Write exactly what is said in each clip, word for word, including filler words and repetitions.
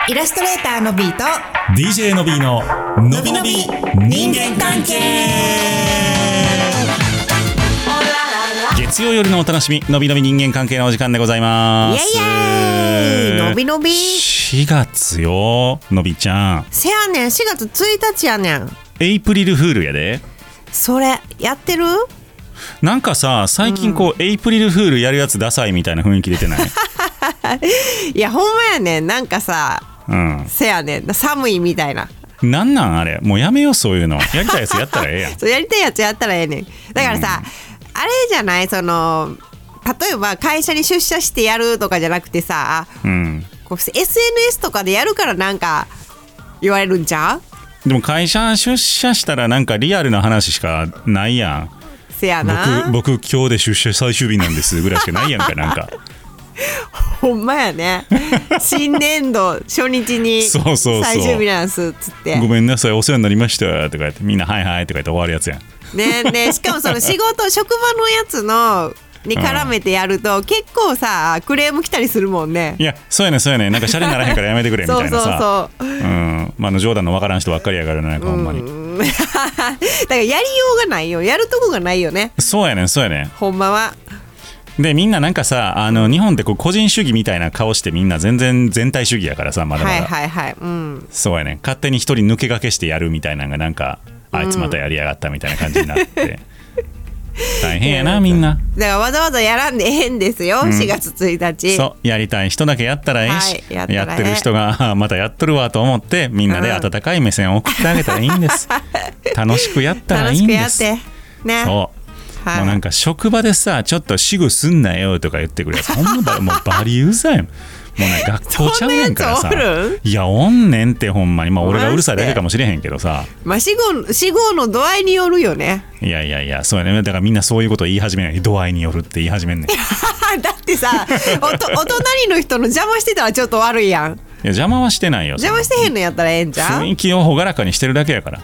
イラストレーターのビーとディージェー のビーののびのび人間関係。月曜夜のお楽しみ、のびのび人間関係のお時間でございます。 イエイイエイ、のびのびしがつよ、のびちゃん。 せやねん、しがつついたちやねん。 エイプリルフールやで。 それやってる？ なんかさ、最近こう、うん、エイプリルフールやるやつダサいみたいな雰囲気出てない？ いやほんまやねん、なんかさ、うん、せやねん、寒いみたいな。なんなんあれ、もうやめよう、そういうの。やりたいやつやったらええやん。 そう、やりたいやつやったらええねん。だからさ、うん、あれじゃない、その例えば会社に出社してやるとかじゃなくてさ、うん、こう エスエヌエス とかでやるからなんか言われるんちゃう？ でも会社出社したらなんかリアルな話しかないやん。 せやな。 僕、僕今日で出社最終日なんですぐらいしかないやんか。なんかほんまやね。新年度初日に最終日なんすっつって、 ごめんなさいお世話になりましたとか言って、みんなはいはいとか言って終わるやつやん。 ねえねえ、しかもその仕事職場のやつのに絡めてやると、うん、結構さクレーム来たりするもんね。 いやそうやねそうやね、なんかシャレにならへんからやめてくれみたいなさ。そうそうそう、うん、まあ、あの冗談のわからん人ばっかりやからね、ほんまに。だからやりようがないよ、やるとこがないよね。 そうやねそうやね、 ほんまは。 でみんななんかさ、あの日本ってこう個人主義みたいな顔して、みんな全然全体主義やからさ、まだまだ。はいはいはい、うん、そうやね、勝手に一人抜け駆けしてやるみたいなのがなんか、あいつまたやりやがったみたいな感じになって、うん大変やなみんな。 だからわざわざやらんでええんですよ、うん、しがつついたち。 そう、やりたい人だけやったらええし、はい、や, やってる人がまたやっとるわと思ってみんなで温かい目線を送ってあげたらいいんです、うん、楽しくやったらいいんです。楽しくやってね。そう、はい、もうなんか職場でさ、ちょっと私語すんなよとか言ってくるやつほんまもうバリうざいもん。もうね、学校ちゃうやんからさ。いやおんねんってほんまに。まあ俺がうるさいだけかもしれへんけどさ、まあ死後、死後の度合いによるよね。 いやいやいや、そうやね。だからみんなそういうこと言い始めない。度合いによるって言い始めんねん。 だってさお, とお隣の人の邪魔してたらちょっと悪いやん。いや邪魔はしてないよ。 邪魔してへんのやったらええんちゃう？ 雰囲気を朗らかにしてるだけやから。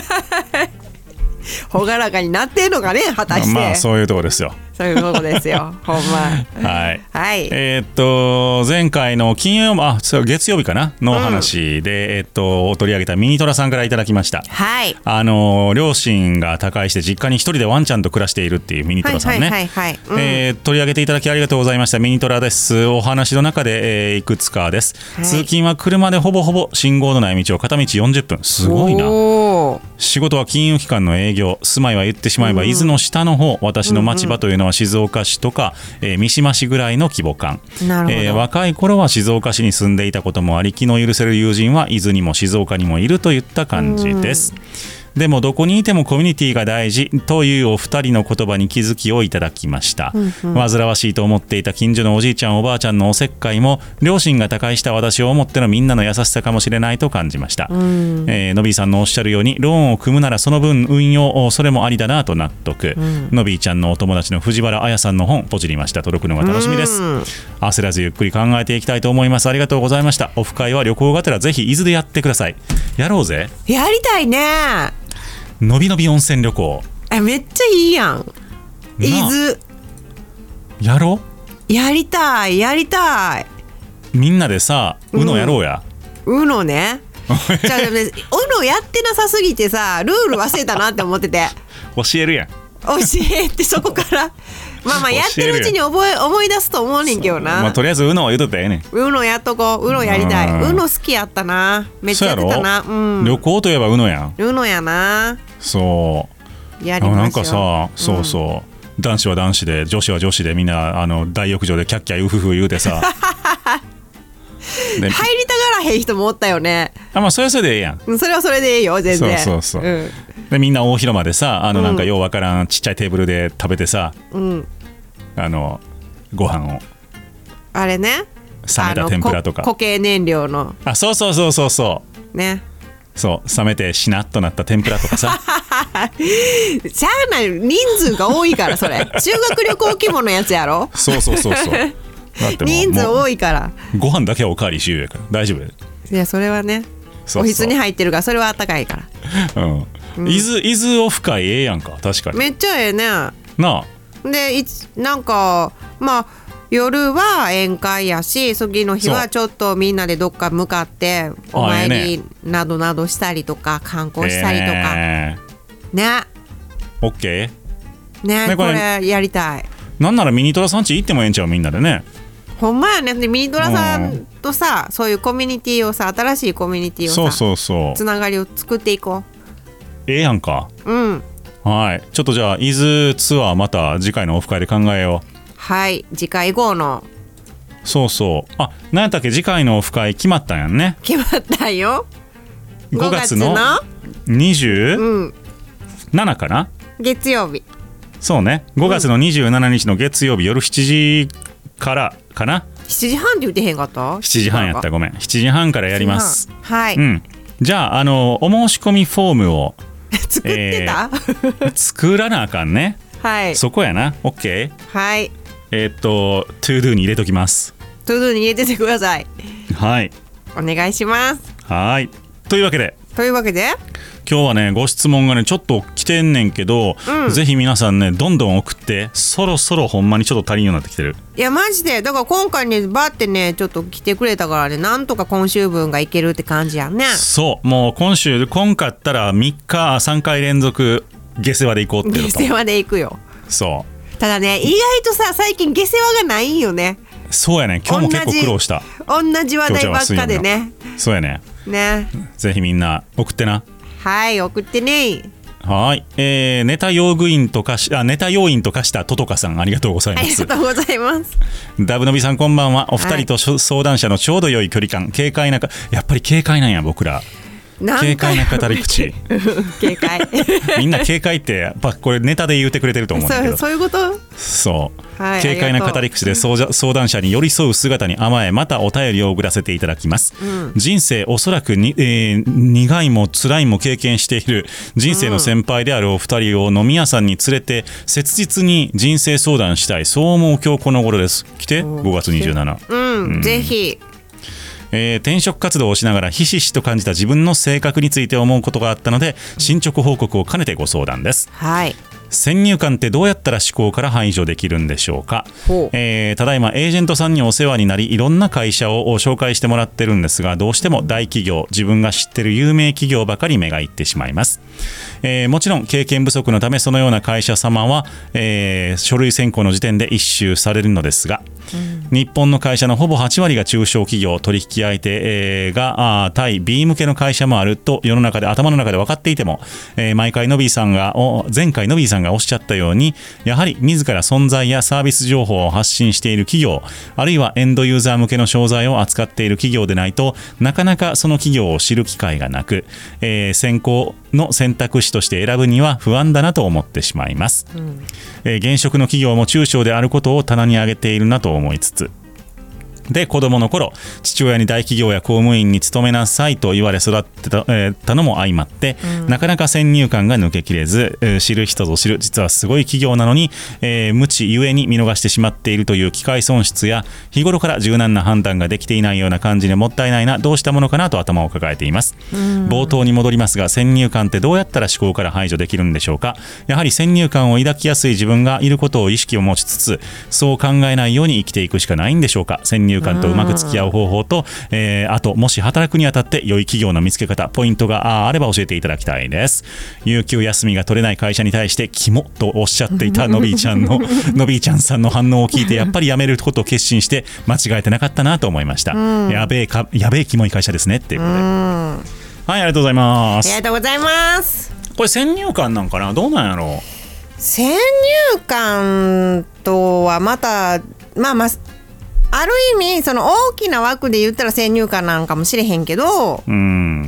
朗らかになってんのかね、果たして。 まあそういうとこですよ。 そういうことですよ。ほんま。 はい。はい。えー、っと前回の金曜あ月曜日かなの話で、うん、えー、っと取り上げたミニトラさんからいただきました。はい。あの両親が他界して実家に一人でワンちゃんと暮らしているっていうミニトラさんね。はいはいはいはい、うん、えー、取り上げていただきありがとうございました。ミニトラです。お話の中で、えー、いくつかです、はい。通勤は車でほぼほぼ信号のない道を片道よんじゅっぷん。すごいな。仕事は金融機関の営業、住まいは言ってしまえば伊豆の下の方、私の町場というのは静岡市とか、えー、三島市ぐらいの規模感。なるほど。えー、若い頃は静岡市に住んでいたこともあり、気の許せる友人は伊豆にも静岡にもいるといった感じです。でもどこにいてもコミュニティが大事というお二人の言葉に気づきをいただきました、うんうん、煩わしいと思っていた近所のおじいちゃんおばあちゃんのおせっかいも両親が他界した私を思ってのみんなの優しさかもしれないと感じました、うんえー、のびーさんのおっしゃるようにローンを組むならその分運用それもありだなと納得、うん、のびーちゃんのお友達の藤原彩さんの本ポチりました。届くのが楽しみです、うん、焦らずゆっくり考えていきたいと思います。ありがとうございました。オフ会は旅行がてらぜひ伊豆でやってください。やろうぜ。 やりたいね。 のびのび温泉旅行。 えめっちゃいいやん。伊豆やろう。やりたいやりたい。 みんなでさ ウノ やろうや。 ウノ、うん、ね。じゃあ、ね、ウノやってなさすぎてさルール忘れたなって思ってて。 教えるやん。 教えてそこからまあまあやってるうちに覚え思い出すと思うねんけどな。 まあ、とりあえずウノは言うとったらええねん。 ウノやっとこう。ウノやりたい。ウノ好きやったな。めっちゃやってたな。うん、 旅行といえばウノやん。 ウノやな。 そうやりましょう。なんかさそうそう、うん、男子は男子で女子は女子でみんなあの大浴場でキャッキャウフフ言うてさ入りたがらへん人もおったよね。 あ、まあそれはそれでええやん。 それはそれでええよ全然。 そうそうそう、うん、でみんな大広間でさあのなんかようわからんちっちゃいテーブルで食べてさ、うん、あのご飯をあれね冷めた天ぷらとか固形燃料のあそうそうそうそうそうね。 そう冷めてしなっとなった天ぷらとかさしゃあない人数が多いからそれ修学旅行規模のやつやろ。 そうそうそうそうだって人数多いからご飯だけはおかわり自由やから大丈夫や。 いやそれはねそうそうおひつに入ってるからそれはあったかいから、 うんうん、伊豆伊豆オフ会ええやんか。確かにめっちゃええね。 なあでいつなんかまあ夜は宴会やし、次の日はちょっとみんなでどっか向かってお参りなどなどしたりとか観光したりとか、えー、ね。 オッケーね、ねこれやりたい。 なんならミニトラさんち行ってもええんちゃうみんなでね。 ほんまやね。でミニトラさんとさ、うん、そういうコミュニティをさ、新しいコミュニティをさ、 そうそうそうつながりを作っていこう。 ええやんか。 うん。 はい。ちょっとじゃあ伊豆ツアーまた次回のオフ会で考えよう。 はい、次回号の。 そうそう。あ、何やったっけ、次回のオフ会決まったんやんね。 決まったよ。 ごがつのにじゅうななかな、 月曜日。 そうね、ごがつのにじゅうしちにちの月曜日夜しちじからかな。 しちじはんって言ってへんかった？ しちじはんやった、ごめん。しちじはんからやります。 はい、 うん、じゃあ、あのお申し込みフォームを作ってた、 えー、作らなあかんね。 はい、 そこやな。 OK。 はい、 えー、っとトゥードゥに入れときます。 トゥードゥに入れててください。 はい、 お願いします。 はい、というわけでというわけで今日はね、ご質問がねちょっと来てんねんけど、うん、ぜひ皆さんねどんどん送って、そろそろほんまにちょっと足りんようになってきてる。 いやマジで、だから今回ねバーってねちょっと来てくれたからね、なんとか今週分がいけるって感じやね。 そう、もう今週今回ったらみっかさんかい連続下世話で行こうってこと。 下世話で行くよ。 そうただね、意外とさ最近下世話がないんよね。 そうやね、今日も結構苦労した。 同じ話題ばっかでね。 そうやね。 ね、 ぜひみんな送ってな。 はい、送ってね。 はい、えー、ネタ用具員とかしあネタ要員と化したトトカさん、ありがとうございます。 ありがとうございます。 ダブノビさんこんばんは。お二人と相談者のちょうど良い距離感、軽快なか、やっぱり軽快なんや僕ら。軽快な語り口。 軽快。 みんな軽快ってやっぱこれネタで言ってくれてると思うんだけど。 そう、そういうこと。 そう、はい、軽快な語り口で相談者に寄り添う姿に甘え、またお便りを送らせていただきます、うん、人生おそらくに、えー、苦いも辛いも経験している人生の先輩であるお二人を飲み屋さんに連れて切実に人生相談したい、そう思う今日この頃です。来てごがつにじゅうしちにち、 うん、うん、ぜひ。 えー、転職活動をしながらひしひしと感じた自分の性格について思うことがあったので、進捗報告を兼ねてご相談です。 はい。 先入観ってどうやったら思考から排除できるんでしょうか。えー、ただいまエージェントさんにお世話になり、いろんな会社を紹介してもらってるんですが、どうしても大企業、自分が知ってる有名企業ばかり目がいってしまいます。えー、もちろん経験不足のためそのような会社様は、えー、書類選考の時点で一周されるのですが、うん、日本の会社のほぼはちわりが中小企業、取引相手、えー、が対 B 向けの会社もあると世の中で頭の中で分かっていても、えー、毎回ノビーさんが前回ノビーさんがおっしゃったように、やはり自ら存在やサービス情報を発信している企業、あるいはエンドユーザー向けの商材を扱っている企業でないとなかなかその企業を知る機会がなく、えー、選考の選択肢として選ぶには不安だなと思ってしまいます、うんえー、現職の企業も中小であることを棚に上げているなと思いつつ、で子供の頃父親に大企業や公務員に勤めなさいと言われ育ってた、えー、たのも相まって、うん、なかなか先入観が抜けきれず、えー、知る人ぞ知る実はすごい企業なのに、えー、無知ゆえに見逃してしまっているという機会損失や、日頃から柔軟な判断ができていないような感じでもったいないな、どうしたものかなと頭を抱えています、うん、冒頭に戻りますが、先入観ってどうやったら思考から排除できるんでしょうか。やはり先入観を抱きやすい自分がいることを意識を持ちつつ、そう考えないように生きていくしかないんでしょうか。先入観とうまく付き合う方法と、えー、あともし働くにあたって良い企業の見つけ方、ポイントがあれば教えていただきたいです。有給休みが取れない会社に対してキモとおっしゃっていたのびーちゃんののびーちゃんさんの反応を聞いて、やっぱり辞めることを決心して間違えてなかったなと思いました。やべえかやべえキモい会社ですねっていうことで、はい、ありがとうございます。 ありがとうございます。 これ先入観なんかな、どうなんやろう。 先入観とはまたまあまあある意味その大きな枠で言ったら先入観なんかもしれへんけど、うん、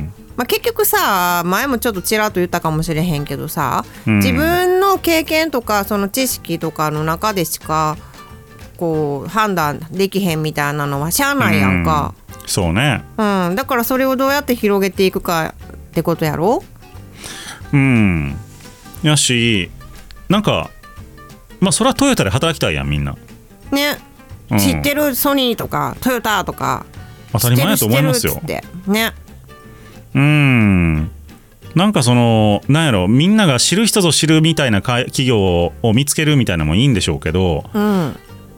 まあ、結局さ、前もちょっとちらっと言ったかもしれへんけどさ、うん、自分の経験とかその知識とかの中でしかこう判断できへんみたいなのはしゃあないやんか、 うん、そうね、 うん、だからそれをどうやって広げていくかってことやろ。 うんやし、なんかまあそれはトヨタで働きたいやんみんなね、うん、知ってるソニーとかトヨタとか当たり前だと思いますよ。 知ってる知ってるってね。 うーんなんかそのなんやろ、みんなが知る人ぞ知るみたいな企業を見つけるみたいなのもいいんでしょうけど、うん、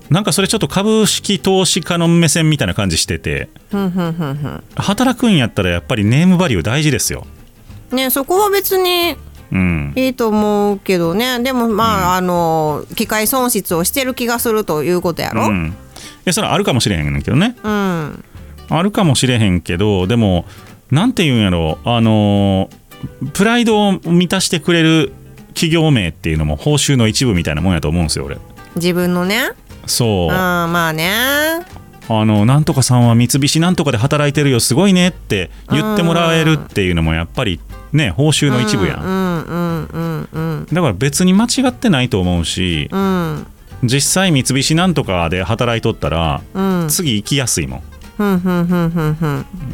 なんかそれちょっと株式投資家の目線みたいな感じしてて、 ふんふんふんふん、 働くんやったらやっぱりネームバリュー大事ですよ。 ね、そこは別にいいと思うけどね。でもまあ、うん、あの機械損失をしてる気がするということやろ。うん、 いやそれはあるかもしれへんねんけどね、 うん、 あるかもしれへんけど、でもなんていうんやろ、あのプライドを満たしてくれる企業名っていうのも報酬の一部みたいなもんやと思うんですよ俺。 自分のね。 そう、 あまあね、 あのなんとかさんは三菱なんとかで働いてるよすごいねって言ってもらえるっていうのもやっぱりね報酬の一部やん、 うんうんうんうん、 だから別に間違ってないと思うし、 うん、 実際三菱なんとかで働いとったら、うん、次行きやすいもん。 ふんふんふんふんふん、 うん、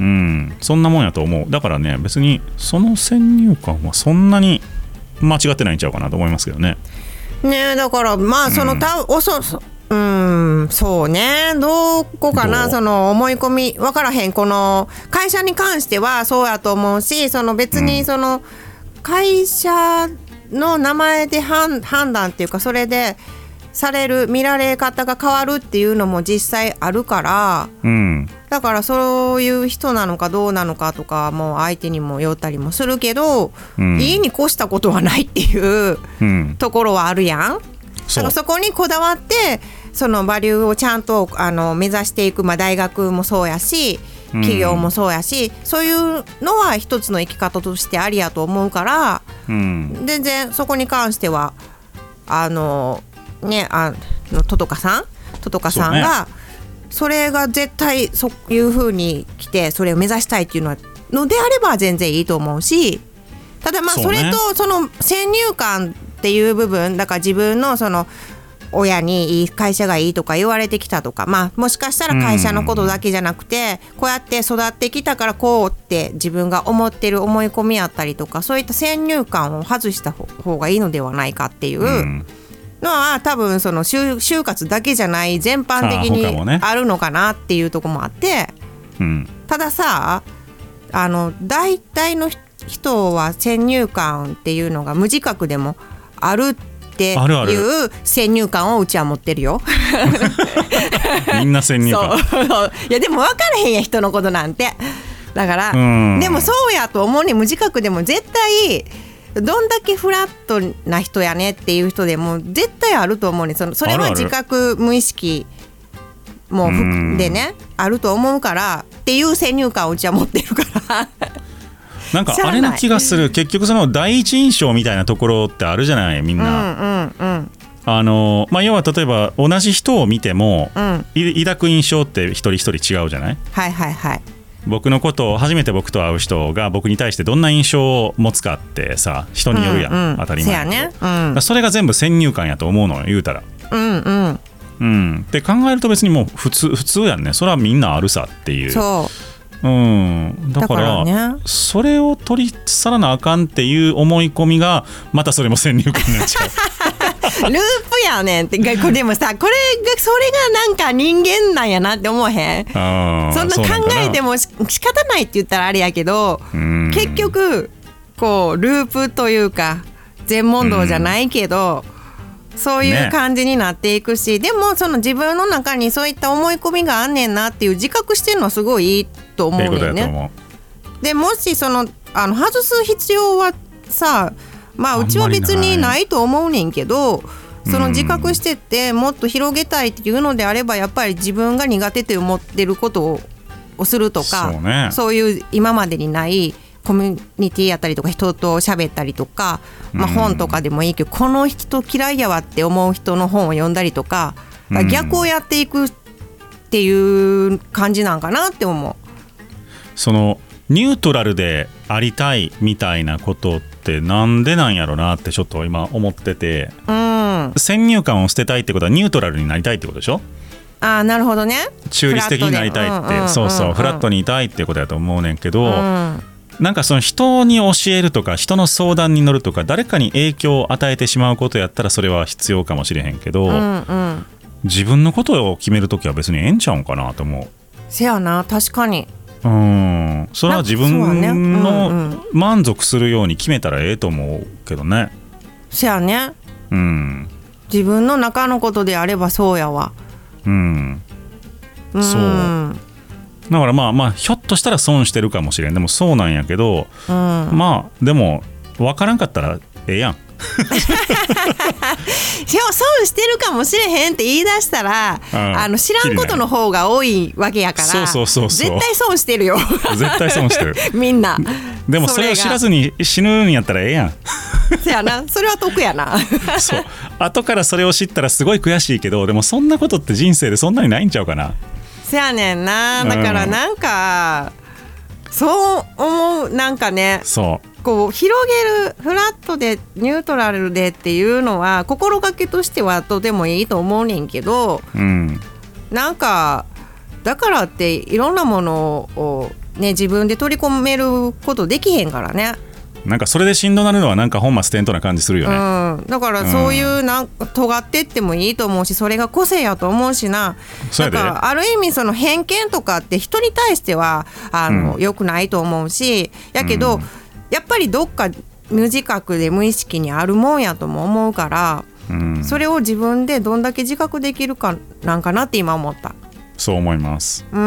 そんなもんやと思う。だからね別にその先入観はそんなに間違ってないんちゃうかなと思いますけどね。 ね、だからまあその、うん、たおそうんそうね、どこかな、その思い込み分からへん。この会社に関してはそうやと思うし、その別にその会社の名前で判断っていうか、それでされる見られ方が変わるっていうのも実際あるから、 うん、 だからそういう人なのかどうなのかとかも相手にもよったりもするけど、うん、いいに越したことはないっていうところはあるやん。だからそこにこだわってそのバリューをちゃんとあの目指していく、まあ、大学もそうやし企業もそうやし、うん、そういうのは一つの生き方としてありやと思うから、うん、全然そこに関してはあのね、あのトトカさんトトカさんが そ,、それが絶対そういう風に来てそれを目指したいっていうののであれば全然いいと思うし、ただまあそれとその先入観っていう部分だから、自分のその親にいい会社がいいとか言われてきたとか、まあもしかしたら会社のことだけじゃなくて、こうやって育ってきたからこうって自分が思ってる思い込みやったりとか、そういった先入観を外した方がいいのではないかっていうのは、多分その 就, 就活だけじゃない全般的にあるのかなっていうところもあって、 うん、 たださ、あの大体の人は先入観っていうのが無自覚でもあるっていう先入観をうちは持ってるよ。 みんな先入観。 そういやでも分からへんや人のことなんて。だからでもそうやと思うね。無自覚でも絶対どんだけフラットな人やねっていう人でも絶対あると思うね。そのそれは自覚無意識もでね あ, あると思うからっていう先入観をうちは持ってるからなんかあれな気がする。結局その第一印象みたいなところってあるじゃないみんな、 うんうんうん、 あのまあ、要は例えば同じ人を見ても、 うん、 抱く印象って一人一人違うじゃない。 はいはいはい。 僕のことを初めて僕と会う人が僕に対してどんな印象を持つかってさ人によるやん、うんうん、当たり前だけど、 せやね、うん、 それが全部先入観やと思うのよ言うたら、 うんうんうん、って考えると別にもう普通普通やんね。それはみんなあるさっていう。 そう、 うん、だから、だからね、それを取り去らなあかんっていう思い込みがまたそれも先入観になっちゃう。 ループやねんって。これでもさ、これがそれがなんか人間なんやなって思わへん。 あそんな考えてもし仕方ないって言ったらあれやけど、結局こうループというか全問答じゃないけど、そういう感じになっていくし、ね、でもその自分の中にそういった思い込みがあんねんなっていう自覚してるのはすごいいいと思うねんね。 いいことやと思う。でもしそのあの外す必要はさ、まあうちは別にないと思うねんけど、その自覚してってもっと広げたいっていうのであれば、やっぱり自分が苦手と思ってることをするとか、 そうね、 そういう今までにないコミュニティやったりとか人と喋ったりとか、まあ、本とかでもいいけど、この人嫌いやわって思う人の本を読んだりとか、逆をやっていくっていう感じなんかなって思う。 そのニュートラルでありたいみたいなことってなんでなんやろなってちょっと今思ってて、 うん、 先入観を捨てたいってことはニュートラルになりたいってことでしょ。 あー、なるほどね。 中立的になりたいって、うんうんうんうん、そうそう、フラットにいたいってことだと思うねんけど、 うん、 なんかその人に教えるとか人の相談に乗るとか誰かに影響を与えてしまうことやったらそれは必要かもしれへんけど、 うんうん、 自分のことを決めるときは別にええんちゃうんかなと思う。 せやな、確かに。 うん、それは自分の満足するように決めたらええと思うけどね。 せやね、 うん、 自分の中のことであればそうやわ。 うん、うん、そうだからまあまあひょっとしたら損してるかもしれん。でもそうなんやけど、うん、まあでも分からんかったらええやん損してるかもしれへんって言い出したら、うん、あの知らんことの方が多いわけやから、 そうそうそうそう、 絶対損してるよ絶対損してるみんな。 でもそれを知らずに死ぬんやったらええやんそやな、それは得やなそう後からそれを知ったらすごい悔しいけど、でもそんなことって人生でそんなにないんちゃうかな。 そやねんな。だからなんか、うん、そう思う。なんかね、 そうこう広げる、フラットでニュートラルでっていうのは心がけとしてはとてもいいと思うねんけど、うん、なんかだからっていろんなものを、ね、自分で取り込めることできへんからね。 なんかそれでしんどなるのはなんか本末転倒な感じするよね、 うん、だからそういうなんか尖ってってもいいと思うし、それが個性やと思うしな。だからある意味その偏見とかって人に対してはあの、うん、良くないと思うし、やけど、うん、やっぱりどっか無自覚で無意識にあるもんやとも思うから、うん、それを自分でどんだけ自覚できるかなんかなって今思った。 そう思います。 うん、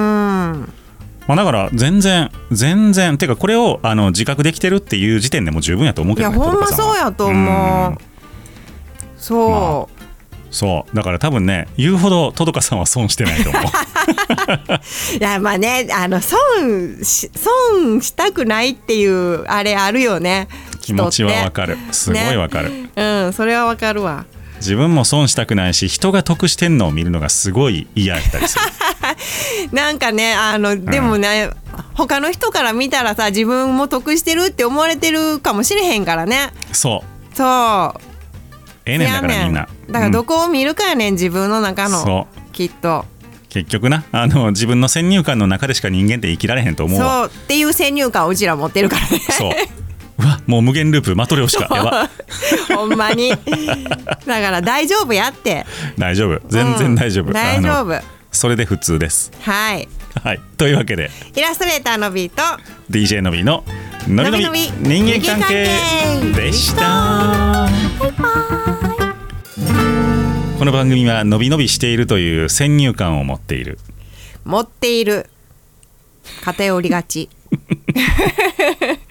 まあ、だから全然全然てかこれをあの自覚できてるっていう時点でも十分やと思うけどね。 いやほんまそうやと思う、うん、そう、まあ、 そうだから多分ね言うほどトドカさんは損してないと思ういやまあね、あの損し、損したくないっていうあれあるよね。 気持ちはわかる、すごいわかる、 ね、うん、それはわかるわ。 自分も損したくないし、人が得してんのを見るのがすごい嫌やったりするなんかね、あのでもね、うん、他の人から見たらさ、自分も得してるって思われてるかもしれへんからね。 そうそうええねんだからみんな。 だからどこを見るかやねん、自分の中の。 そうきっと結局な、あの自分の先入観の中でしか人間って生きられへんと思うわ。 そうっていう先入観をうちら持ってるからね。 そううわもう無限ループマトリョーシカやばほんまにだから大丈夫やって。 大丈夫、全然大丈夫、うん、 大丈夫、 それで普通です。 はい、 はい、というわけでイラストレーターのビーとディージェー のビーののびのび人間関係でした。バイバイ。この番組はのびのびしているという先入観を持っている持っている偏りがち